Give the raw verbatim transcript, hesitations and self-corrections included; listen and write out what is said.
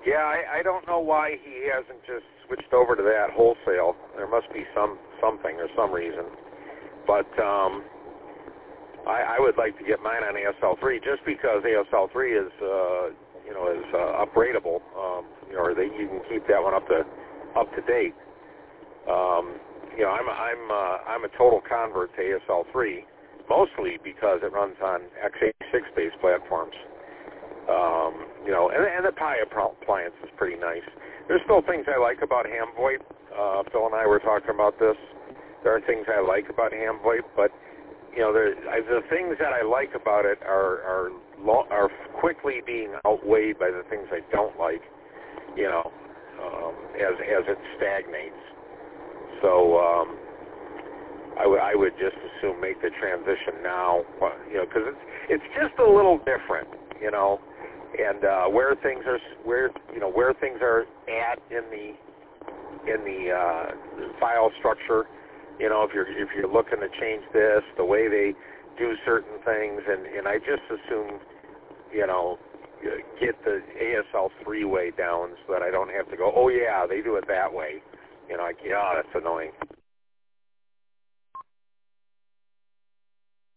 Yeah, I, I don't know why he hasn't just switched over to that wholesale. There must be some something or some reason. But um, I, I would like to get mine on A S L three just because A S L three is, uh, you know, is uh, upgradable. Um, you know, or they, you can keep that one up to up to date. Um, you know, I'm a, I'm uh, I'm a total convert to A S L three, mostly because it runs on x eighty-six based platforms. Um, you know, and, and the Pi appliance is pretty nice. There's still things I like about HamVoIP. Uh, Phil and I were talking about this. There are things I like about HamVoIP, but you know, there, I, the things that I like about it are are, lo- are quickly being outweighed by the things I don't like. You know, um, as as it stagnates. So um, I, w- I would just assume make the transition now. You know, because it's it's just a little different. You know, and uh, where things are where you know where things are at in the in the uh, file structure. You know, if you're if you're looking to change this, the way they do certain things, and, and I just assume, you know, get the A S L three way down so that I don't have to go, oh yeah, they do it that way. You know, like, yeah, that's annoying.